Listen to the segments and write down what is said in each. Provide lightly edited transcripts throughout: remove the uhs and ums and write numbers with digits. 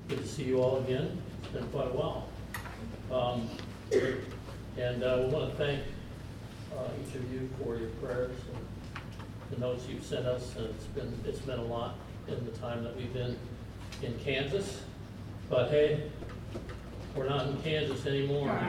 Good to see you all again. It's been quite a while. And we want to thank each of you for your prayers and the notes you've sent us. And it's meant a lot in the time that we've been in Kansas. But hey, we're not in Kansas anymore.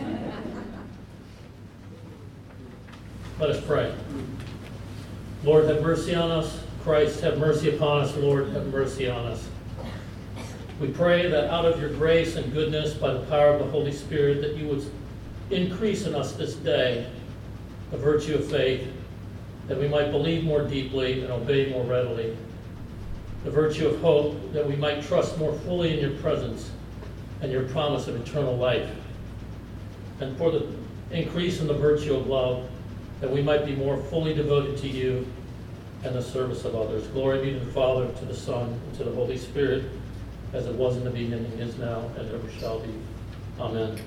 Let us pray. Lord, have mercy on us. Christ, have mercy upon us. Lord, have mercy on us. We pray that out of your grace and goodness, by the power of the Holy Spirit, that you would increase in us this day the virtue of faith, that we might believe more deeply and obey more readily. The virtue of hope, that we might trust more fully in your presence and your promise of eternal life. And for the increase in the virtue of love, that we might be more fully devoted to you and the service of others. Glory be to the Father, to the Son, and to the Holy Spirit, as it was in the beginning, is now, and ever shall be. Amen.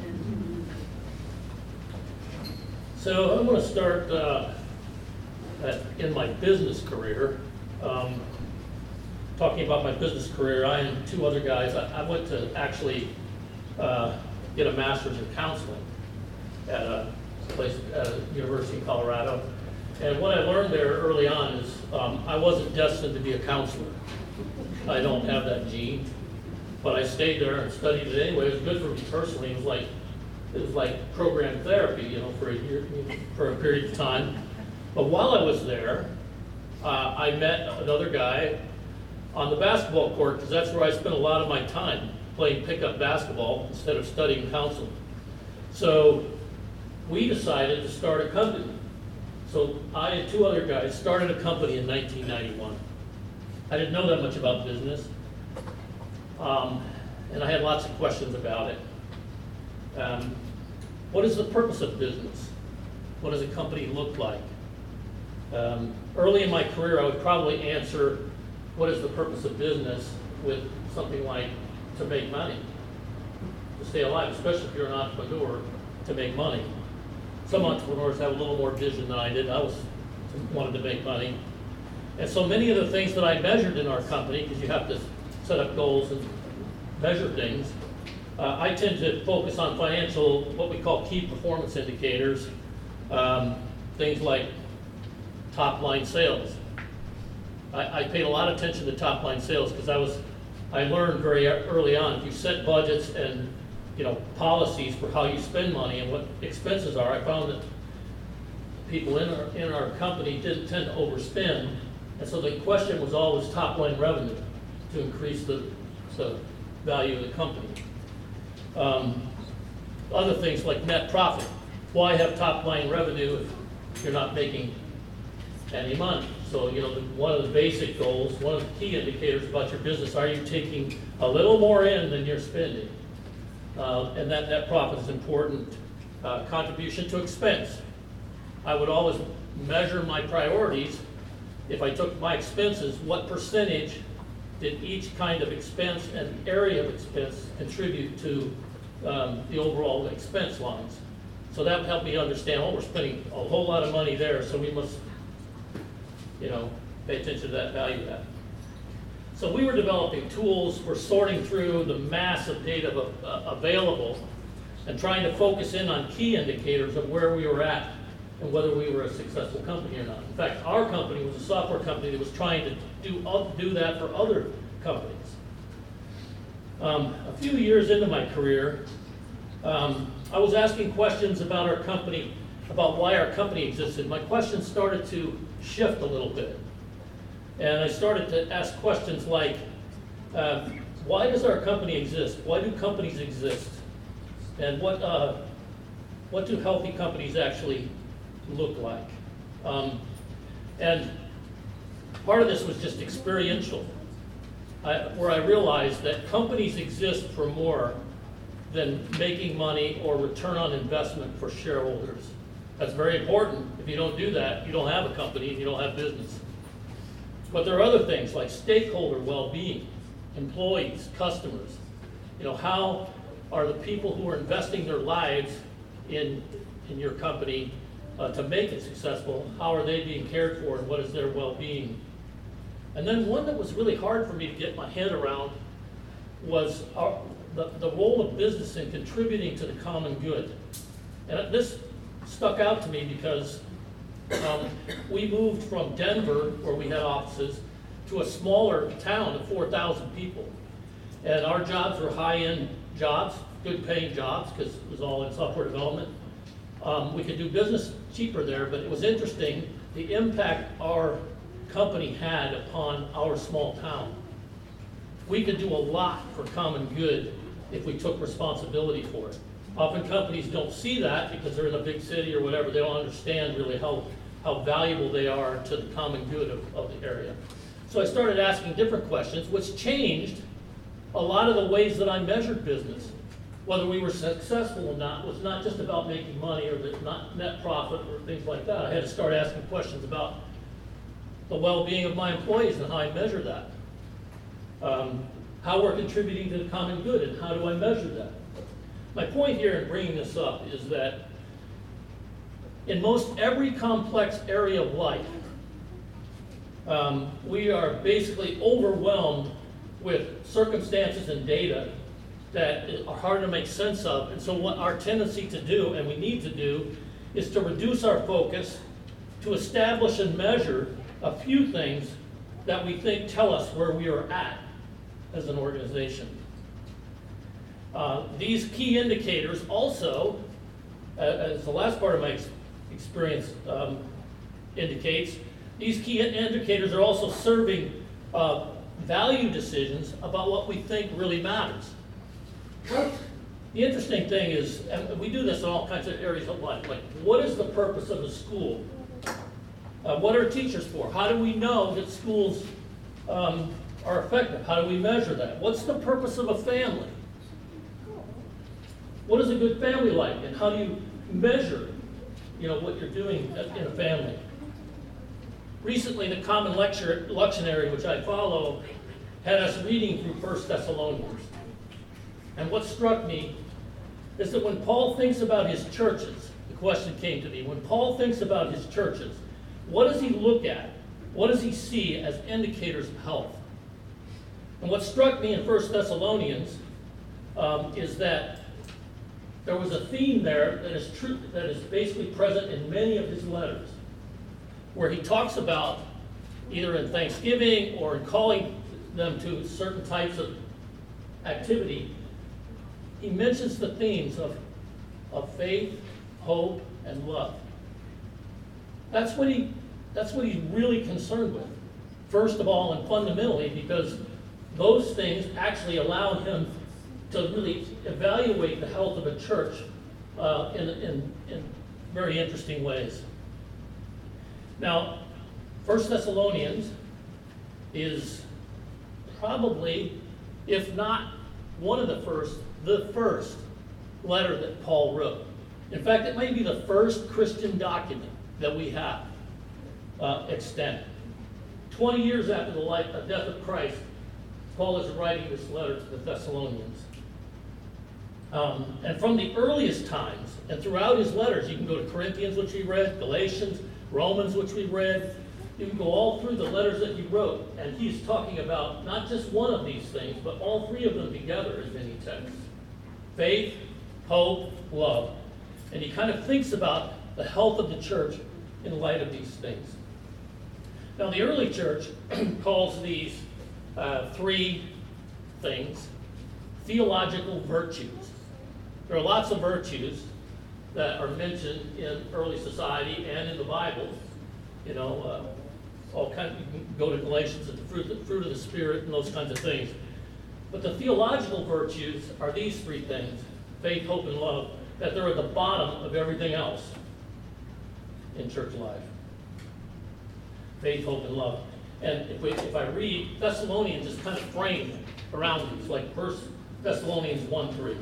So I'm going to start in my business career. Talking about my business career, I and two other guys, I went to actually get a master's in counseling at a place at a university in Colorado. And what I learned there early on is I wasn't destined to be a counselor. I don't have that gene, but I stayed there and studied it anyway. It was good for me personally. It was like program therapy, for a year, for a period of time. But while I was there, I met another guy on the basketball court, because that's where I spent a lot of my time, playing pickup basketball instead of studying counseling. So we decided to start a company. So I and two other guys started a company in 1991. I didn't know that much about business, and I had lots of questions about it. What is the purpose of business? What does a company look like? Early in my career, I would probably answer, what is the purpose of business, with something like, to make money, to stay alive, especially if you're an entrepreneur, to make money. Some entrepreneurs have a little more vision than I did. I wanted to make money. And so many of the things that I measured in our company, because you have to set up goals and measure things, I tend to focus on financial, what we call key performance indicators, things like top-line sales. I paid a lot of attention to top-line sales because I learned very early on, if you set budgets and policies for how you spend money and what expenses are, I found that people in our company didn't tend to overspend. And so the question was always top-line revenue to increase the value of the company. Other things like net profit. Why have top-line revenue if you're not making any money? So, one of the basic goals, one of the key indicators about your business, are you taking a little more in than you're spending? And that net profit is important. Contribution to expense. I would always measure my priorities. If I took my expenses, what percentage did each kind of expense and area of expense contribute to the overall expense lines? So that would help me understand, we're spending a whole lot of money there, so we must, pay attention to that value add. So we were developing tools for sorting through the mass of data available and trying to focus in on key indicators of where we were at and whether we were a successful company or not. In fact, our company was a software company that was trying to do that for other companies. A few years into my career, I was asking questions about our company, about why our company existed. My questions started to shift a little bit. And I started to ask questions like, why does our company exist? Why do companies exist? And what do healthy companies actually look like? And part of this was just experiential, where I realized that companies exist for more than making money or return on investment for shareholders. That's very important. If you don't do that, you don't have a company and you don't have business. But there are other things like stakeholder well-being, employees, customers. How are the people who are investing their lives in your company to make it successful, how are they being cared for and what is their well-being? And then one that was really hard for me to get my head around was the role of business in contributing to the common good. And this stuck out to me because we moved from Denver, where we had offices, to a smaller town of 4,000 people. And our jobs were high-end jobs, good-paying jobs, because it was all in software development. We could do business cheaper there, but it was interesting the impact our company had upon our small town. We could do a lot for common good if we took responsibility for it. Often companies don't see that because they're in a big city or whatever. They don't understand really how valuable they are to the common good of the area. So I started asking different questions, which changed a lot of the ways that I measured business. Whether we were successful or not was not just about making money or not net profit or things like that. I had to start asking questions about the well-being of my employees and how I measure that. How we're contributing to the common good and how do I measure that? My point here in bringing this up is that in most every complex area of life, we are basically overwhelmed with circumstances and data that are hard to make sense of. And so what our tendency to do, and we need to do, is to reduce our focus, to establish and measure a few things that we think tell us where we are at as an organization. These key indicators also, as the last part of my experience indicates, these key indicators are also serving value decisions about what we think really matters. The interesting thing is, and we do this in all kinds of areas of life, like what is the purpose of the school? What are teachers for? How do we know that schools are effective? How do we measure that? What's the purpose of a family? What is a good family like? And how do you measure, what you're doing in a family? Recently, the Common Lectionary, which I follow, had us reading through 1 Thessalonians. And what struck me is that when Paul thinks about his churches, the question came to me, when Paul thinks about his churches, what does he look at? What does he see as indicators of health? And what struck me in 1 Thessalonians is that there was a theme there that is basically present in many of his letters, where he talks about, either in thanksgiving or in calling them to certain types of activity, he mentions the themes of faith, hope, and love. That's what he's really concerned with, first of all and fundamentally, because those things actually allow him to really evaluate the health of a church in very interesting ways. Now, 1 Thessalonians is probably, if not one of the first letter that Paul wrote. In fact, it may be the first Christian document that we have extant. 20 years after the death of Christ, Paul is writing this letter to the Thessalonians. And from the earliest times, and throughout his letters, you can go to Corinthians, which we read, Galatians, Romans, which we read. You can go all through the letters that he wrote, and he's talking about not just one of these things, but all three of them together in many texts. Faith, hope, love. And he kind of thinks about the health of the church in light of these things. Now, the early church calls these three things theological virtues. There are lots of virtues that are mentioned in early society and in the Bible. All kinds. You can go to Galatians at the fruit of the Spirit and those kinds of things. But the theological virtues are these three things: faith, hope, and love. That they're at the bottom of everything else in church life. Faith, hope, and love. And if I read, Thessalonians is kind of framed around these, like 1 Thessalonians 1:3.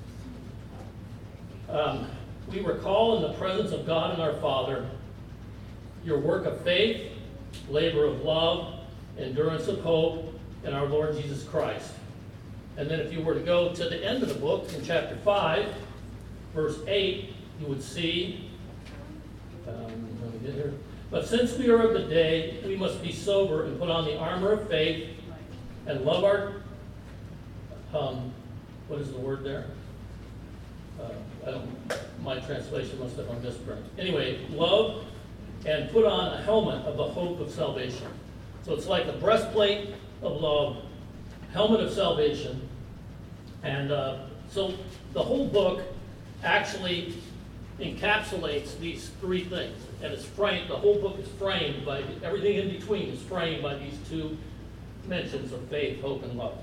We recall in the presence of God and our Father your work of faith, labor of love, endurance of hope in our Lord Jesus Christ. And then if you were to go to the end of the book, in chapter 5, verse 8, you would see, let me get here. But since we are of the day, we must be sober and put on the armor of faith and love what is the word there? My translation must have a misprint. Anyway, love, and put on a helmet of the hope of salvation. So it's like a breastplate of love, helmet of salvation. And so the whole book actually encapsulates these three things. And it's framed, the whole book is framed by, everything in between is framed by these two mentions of faith, hope, and love.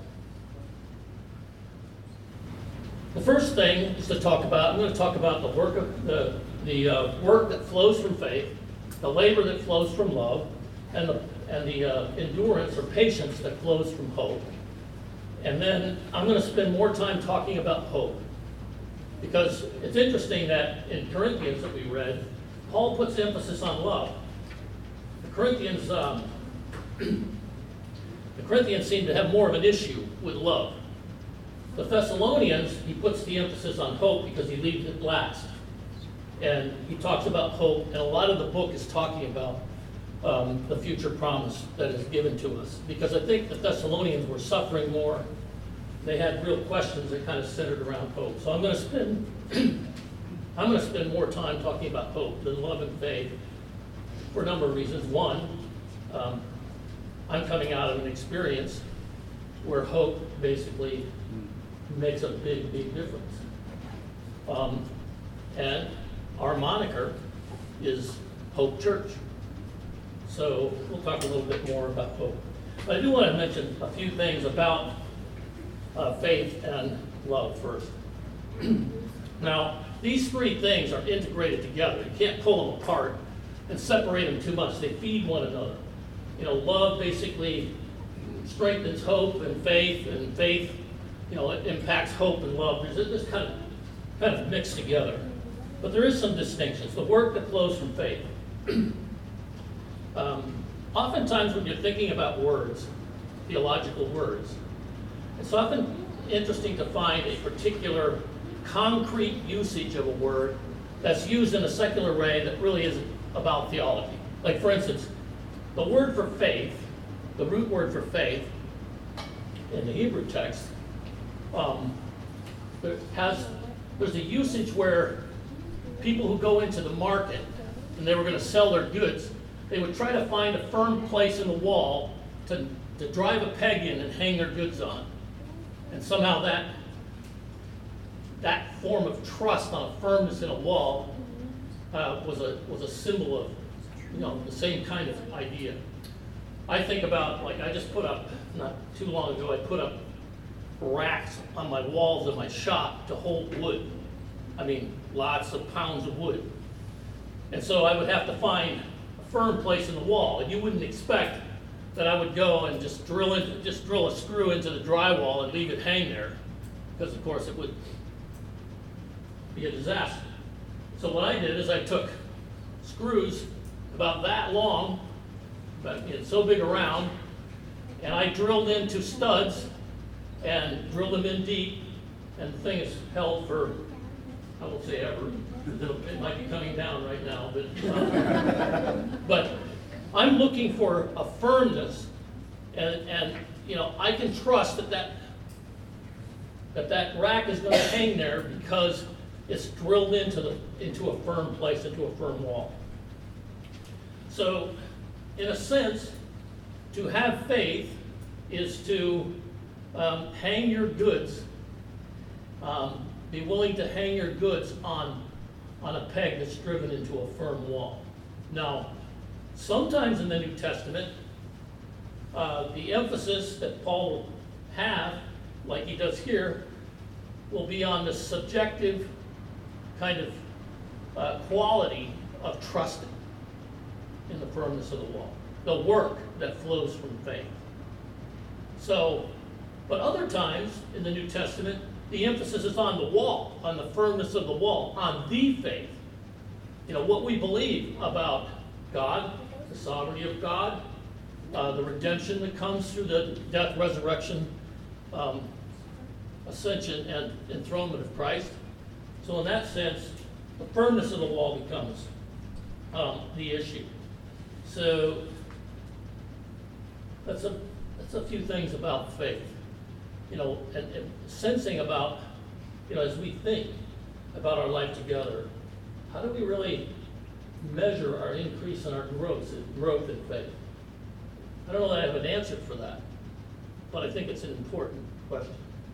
The first thing is to talk about, I'm going to talk about the work of the work that flows from faith, the labor that flows from love, and the endurance or patience that flows from hope. And then I'm going to spend more time talking about hope. Because it's interesting that in Corinthians that we read, Paul puts emphasis on love. The Corinthians seem to have more of an issue with love. The Thessalonians, he puts the emphasis on hope because he leaves it last. And he talks about hope, and a lot of the book is talking about the future promise that is given to us. Because I think the Thessalonians were suffering more. They had real questions that kind of centered around hope. So I'm going to spend more time talking about hope than love and faith for a number of reasons. One, I'm coming out of an experience where hope basically makes a big, big difference. And our moniker is Hope Church. So we'll talk a little bit more about hope. But I do want to mention a few things about faith and love first. Now, these three things are integrated together. You can't pull them apart and separate them too much. They feed one another. Love basically strengthens hope and faith it impacts hope and love. There's this kind of mixed together. But there is some distinctions. The work that flows from faith. Oftentimes when you're thinking about words, theological words, it's often interesting to find a particular concrete usage of a word that's used in a secular way that really isn't about theology. Like, for instance, the word for faith, the root word for faith in the Hebrew text, there's a usage where people who go into the market and they were going to sell their goods, they would try to find a firm place in the wall to drive a peg in and hang their goods on. And somehow that form of trust on a firmness in a wall was a symbol of the same kind of idea. I think about, I just put up, not too long ago, I put up racks on my walls of my shop to hold wood. I mean, lots of pounds of wood. And so I would have to find a firm place in the wall. And you wouldn't expect that I would go and just drill a screw into the drywall and leave it hang there, because of course it would be a disaster. So what I did is I took screws about that long, but so big around, and I drilled into studs and drilled them in deep, and the thing is held for, I won't say ever, it might be coming down right now, but I'm looking for a firmness, and I can trust that rack is going to hang there because it's drilled into a firm place, into a firm wall. So, in a sense, to have faith is to hang your goods, be willing to hang your goods on a peg that's driven into a firm wall. Now, sometimes in the New Testament, the emphasis that Paul will have, like he does here, will be on the subjective kind of quality of trusting in the firmness of the wall, the work that flows from faith. So, but other times in the New Testament, the emphasis is on the wall, on the firmness of the wall, on the faith. What we believe about God, the sovereignty of God, the redemption that comes through the death, resurrection, ascension, and enthronement of Christ. So in that sense, the firmness of the wall becomes the issue. So that's a few things about faith. and sensing about, as we think about our life together, how do we really measure our increase in our growth in faith? I don't know that I have an answer for that, but I think it's an important question.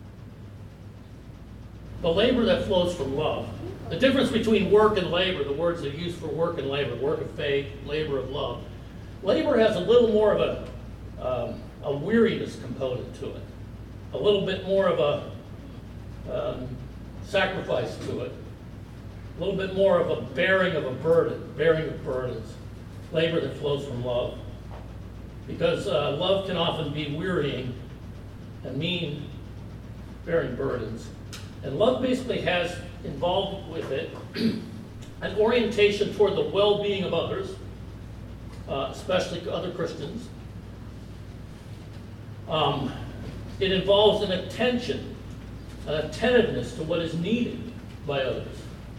The labor that flows from love. The difference between work and labor, the words that are used for work and labor, work of faith, labor of love. Labor has a little more of a weariness component to it, a little bit more of a sacrifice to it, a little bit more of a bearing of burdens, labor that flows from love. Because love can often be wearying and mean bearing burdens. And love basically has involved with it an orientation toward the well-being of others, especially other Christians. It involves an attention, an attentiveness to what is needed by others.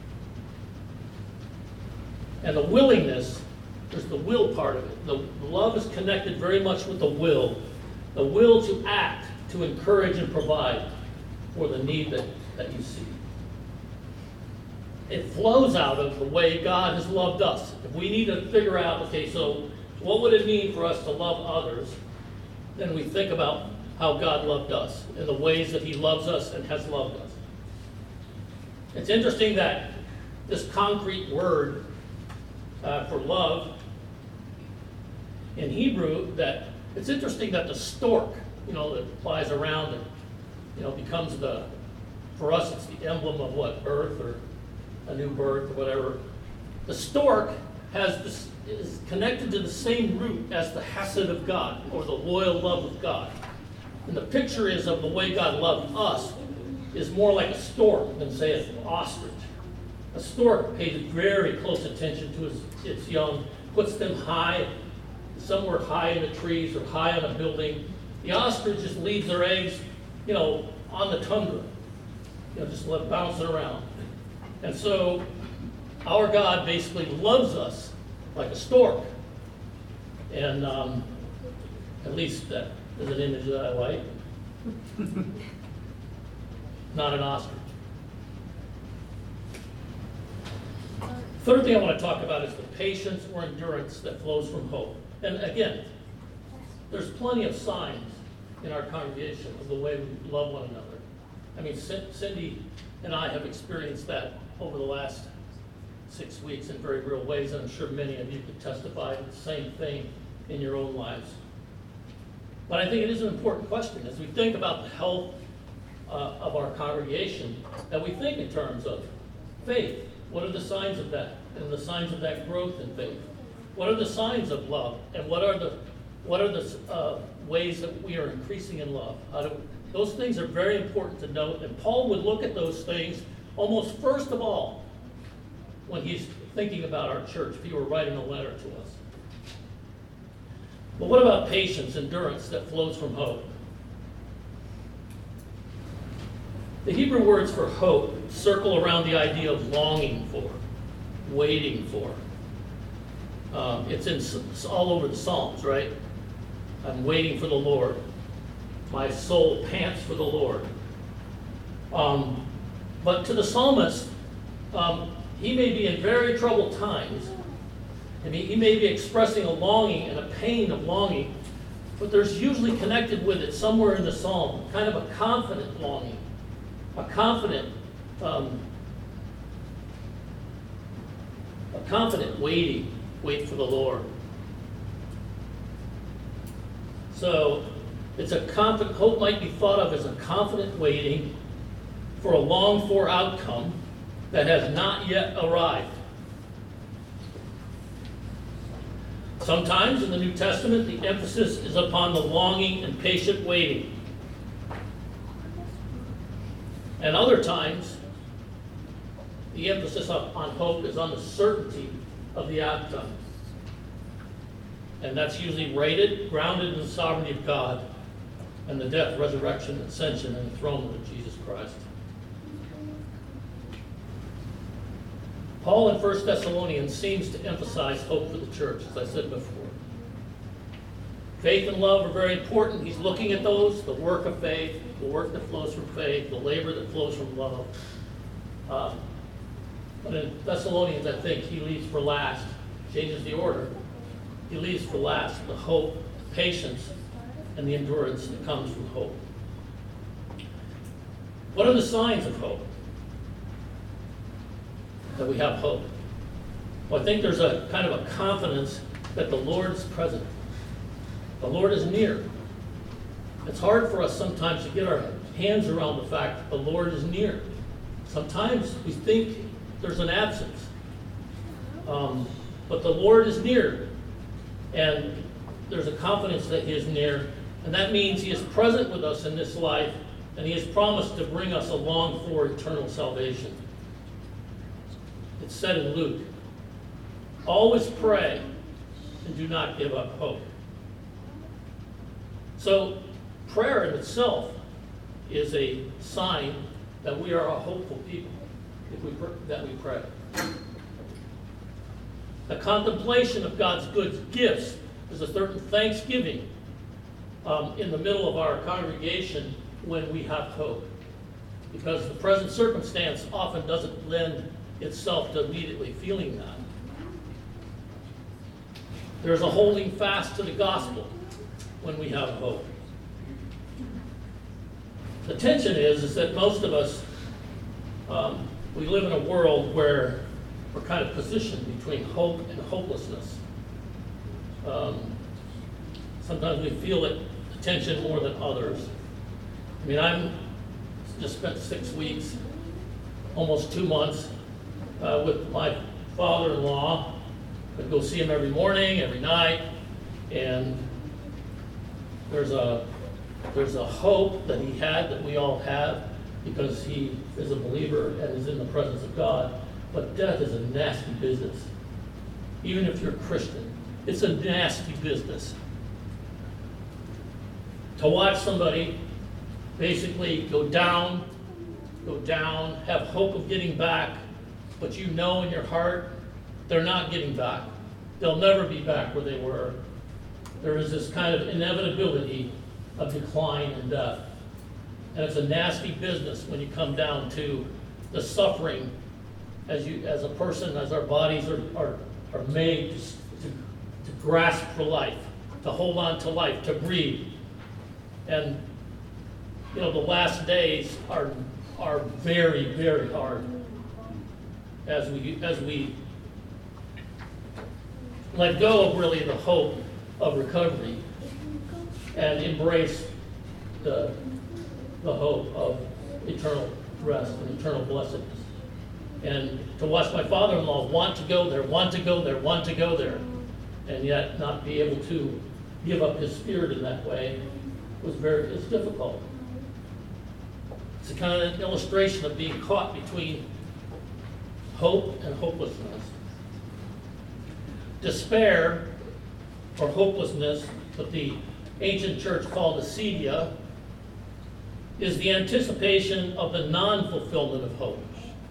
And the willingness, there's the will part of it. The love is connected very much with the will to act, to encourage and provide for the need that you see. It flows out of the way God has loved us. If we need to figure out, okay, so what would it mean for us to love others? Then we think about how God loved us and the ways that he loves us and has loved us. It's interesting that this concrete word for love in Hebrew, that it's interesting that the stork, that flies around and, becomes for us it's the emblem of what, birth or a new birth or whatever. The stork is connected to the same root as the hesed of God, or the loyal love of God. And the picture is of the way God loved us is more like a stork than, say, an ostrich. A stork pays very close attention to its young, puts them high, somewhere high in the trees or high on a building. The ostrich just leaves their eggs, on the tundra, just let it bouncing around. And so our God basically loves us like a stork. And at least that is an image that I like. Not an ostrich. Third thing I want to talk about is the patience or endurance that flows from hope. And again, there's plenty of signs in our congregation of the way we love one another. I mean, Cindy and I have experienced that over the last 6 weeks in very real ways, and I'm sure many of you could testify to the same thing in your own lives. But I think it is an important question as we think about the health of our congregation, that we think in terms of faith. What are the signs of that, and the signs of that growth in faith? What are the signs of love, and what are the ways that we are increasing in love? Those things are very important to note, and Paul would look at those things almost first of all when he's thinking about our church, if he were writing a letter to us. But what about patience, endurance that flows from hope? The Hebrew words for hope circle around the idea of longing for, waiting for. It's all over the Psalms, right? I'm waiting for the Lord. My soul pants for the Lord. But to the psalmist, he may be in very troubled times. I mean, he may be expressing a longing and a pain of longing, but there's usually connected with it somewhere in the psalm, kind of a confident longing, a confident wait for the Lord. So it's a confident, hope might be thought of as a confident waiting for a longed for outcome that has not yet arrived. Sometimes in the New Testament, the emphasis is upon the longing and patient waiting. And other times, the emphasis on hope is on the certainty of the outcome. And that's usually grounded in the sovereignty of God and the death, resurrection, ascension, and enthronement of Jesus Christ. Paul in 1 Thessalonians seems to emphasize hope for the church, as I said before. Faith and love are very important. He's looking at those, the work of faith, the work that flows from faith, the labor that flows from love. But in Thessalonians, I think he leaves for last, changes the order. He leaves for last the hope, the patience, and the endurance that comes from hope. What are the signs of hope? That we have hope. Well, I think there's a kind of a confidence that the Lord is present. The Lord is near. It's hard for us sometimes to get our hands around the fact that the Lord is near. Sometimes we think there's an absence. But the Lord is near. And there's a confidence that he is near. And that means he is present with us in this life. And he has promised to bring us along for eternal salvation. It's said in Luke, always pray and do not give up hope. So prayer in itself is a sign that we are a hopeful people that we pray. The contemplation of God's good gifts is a certain thanksgiving in the middle of our congregation when we have hope. Because the present circumstance often doesn't lend itself to immediately feeling that. There's a holding fast to the gospel when we have hope. The tension is that most of us, we live in a world where we're kind of positioned between hope and hopelessness. Sometimes we feel it, the tension more than others. I mean, I'm just spent 6 weeks, almost 2 months, with my father-in-law. I go see him every morning, every night, and there's a hope that he had that we all have because he is a believer and is in the presence of God. But death is a nasty business. Even if you're a Christian, it's a nasty business. To watch somebody basically go down, have hope of getting back, but you know in your heart they're not getting back. They'll never be back where they were. There is this kind of inevitability of decline and death. And it's a nasty business when you come down to the suffering as a person, as our bodies are made to grasp for life, to hold on to life, to breathe. And the last days are very, very hard as we let go of really the hope of recovery and embrace the hope of eternal rest and eternal blessedness. And to watch my father-in-law want to go there, and yet not be able to give up his spirit in that way it's difficult. It's a kind of an illustration of being caught between hope and hopelessness. Despair or hopelessness, what the ancient church called acedia, is the anticipation of the non-fulfillment of hope.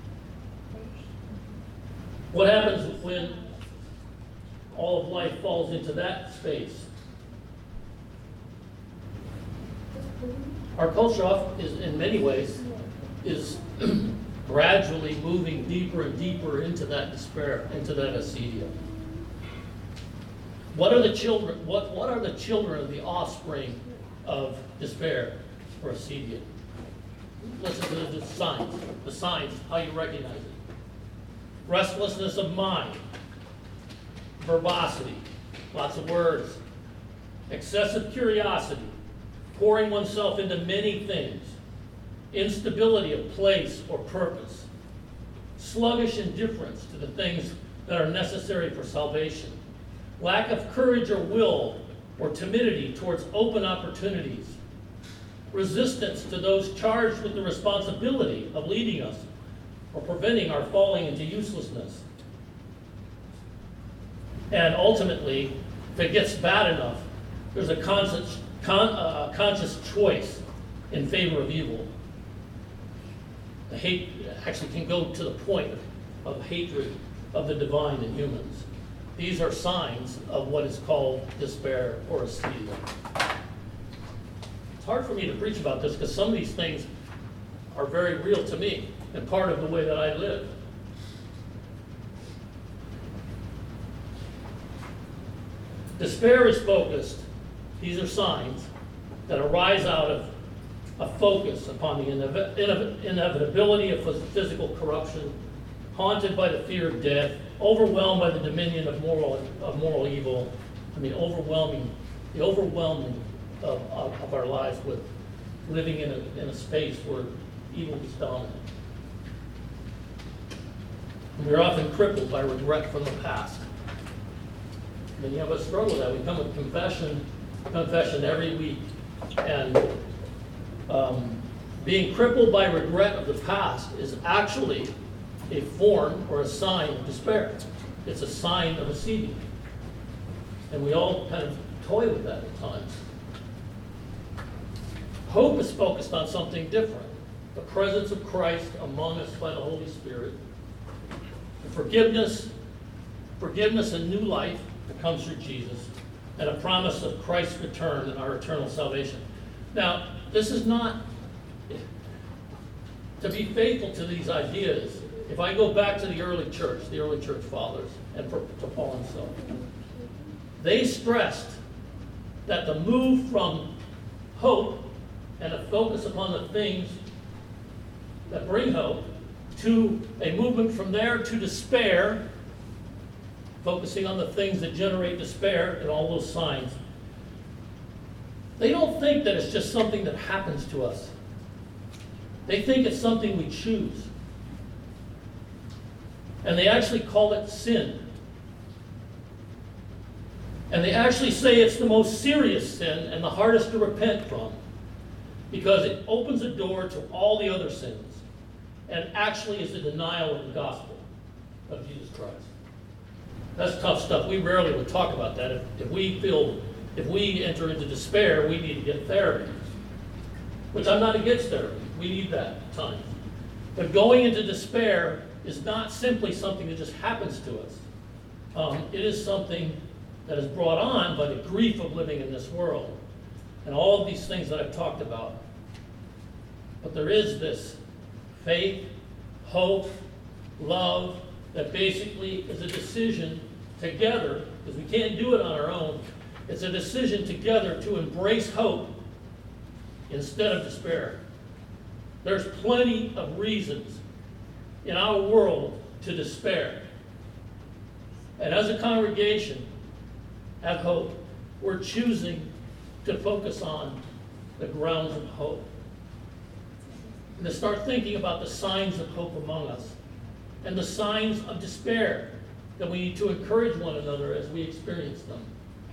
What happens when all of life falls into that space? Our culture is, in many ways, is gradually moving deeper and deeper into that despair, into that acedia. What are the children? What are the children of the offspring of despair or acedia? Listen to the signs, how you recognize it. Restlessness of mind, verbosity, lots of words, excessive curiosity, pouring oneself into many things, instability of place or purpose, sluggish indifference to the things that are necessary for salvation, lack of courage or will or timidity towards open opportunities, resistance to those charged with the responsibility of leading us or preventing our falling into uselessness. And ultimately, if it gets bad enough, there's a conscious choice in favor of evil. The hate actually can go to the point of hatred of the divine in humans. these are signs of what is called despair or acedia. It's hard for me to preach about this because some of these things are very real to me and part of the way that I live. Despair is focused. These are signs that arise out of a focus upon the inevitability of physical corruption, haunted by the fear of death, overwhelmed by the dominion of moral evil. I mean, the overwhelming of our lives with living in a space where evil is dominant. And we're often crippled by regret from the past. Many of us struggle with that. We come with confession every week, and being crippled by regret of the past is actually a form or a sign of despair. It's a sign of acedia. And we all kind of toy with that at times. Hope is focused on something different. The presence of Christ among us by the Holy Spirit. The forgiveness and new life that comes through Jesus. And a promise of Christ's return and our eternal salvation. Now, this is not, to be faithful to these ideas, if I go back to the early church fathers, and to Paul himself, they stressed that the move from hope and a focus upon the things that bring hope to a movement from there to despair, focusing on the things that generate despair and all those signs. They don't think that it's just something that happens to us. They think it's something we choose. And they actually call it sin. And they actually say it's the most serious sin and the hardest to repent from, because it opens a door to all the other sins and actually is a denial of the gospel of Jesus Christ. That's tough stuff. We rarely would talk about that. If we enter into despair, we need to get therapy, which I'm not against therapy. We need that at times. But going into despair is not simply something that just happens to us. It is something that is brought on by the grief of living in this world and all of these things that I've talked about. But there is this faith, hope, love, that basically is a decision together, because we can't do it on our own. It's a decision together to embrace hope instead of despair. There's plenty of reasons in our world to despair. And as a congregation at Hope, we're choosing to focus on the grounds of hope. And to start thinking about the signs of hope among us and the signs of despair that we need to encourage one another as we experience them.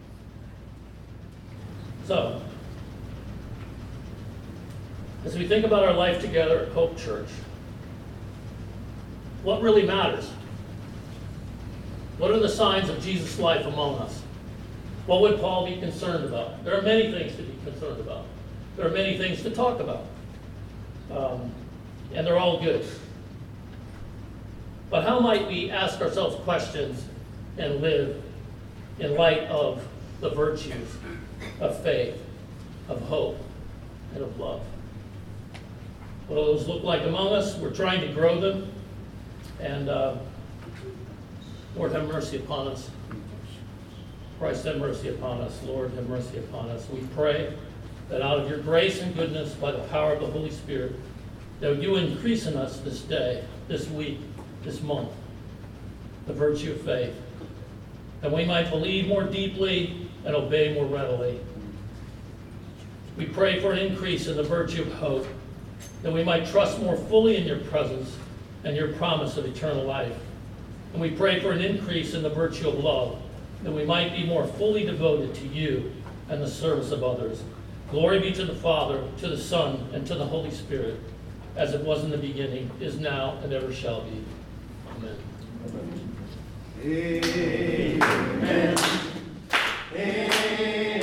So, as we think about our life together at Hope Church, what really matters? What are the signs of Jesus' life among us? What would Paul be concerned about? There are many things to be concerned about. There are many things to talk about. And they're all good. But how might we ask ourselves questions and live in light of the virtues of faith, of hope, and of love? What do those look like among us? We're trying to grow them. And Lord, have mercy upon us. Christ, have mercy upon us. Lord, have mercy upon us. We pray that out of your grace and goodness, by the power of the Holy Spirit, that you increase in us this day, this week, this month, the virtue of faith, that we might believe more deeply and obey more readily. We pray for an increase in the virtue of hope, that we might trust more fully in your presence and your promise of eternal life. And we pray for an increase in the virtue of love, that we might be more fully devoted to you and the service of others. Glory be to the Father, to the Son, and to the Holy Spirit, as it was in the beginning, is now, and ever shall be. Amen. Amen. Amen.